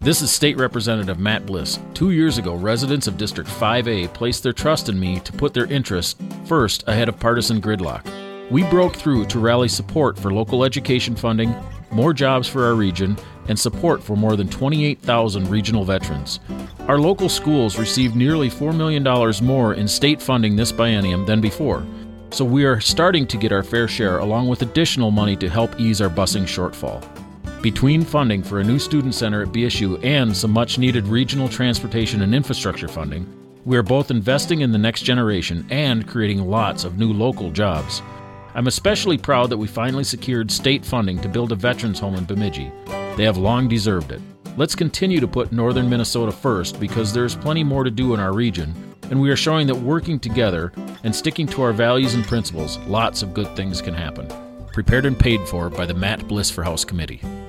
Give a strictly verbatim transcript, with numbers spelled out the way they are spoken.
This is State Representative Matt Bliss. Two years ago, residents of District five A placed their trust in me to put their interests first ahead of partisan gridlock. We broke through to rally support for local education funding, more jobs for our region, and support for more than twenty-eight thousand regional veterans. Our local schools received nearly four million dollars more in state funding this biennium than before, so we are starting to get our fair share along with additional money to help ease our busing shortfall. Between funding for a new student center at B S U and some much-needed regional transportation and infrastructure funding, we are both investing in the next generation and creating lots of new local jobs. I'm especially proud that we finally secured state funding to build a veterans home in Bemidji. They have long deserved it. Let's continue to put northern Minnesota first because there's plenty more to do in our region, and we are showing that working together and sticking to our values and principles, lots of good things can happen. Prepared and paid for by the Matt Bliss for House Committee.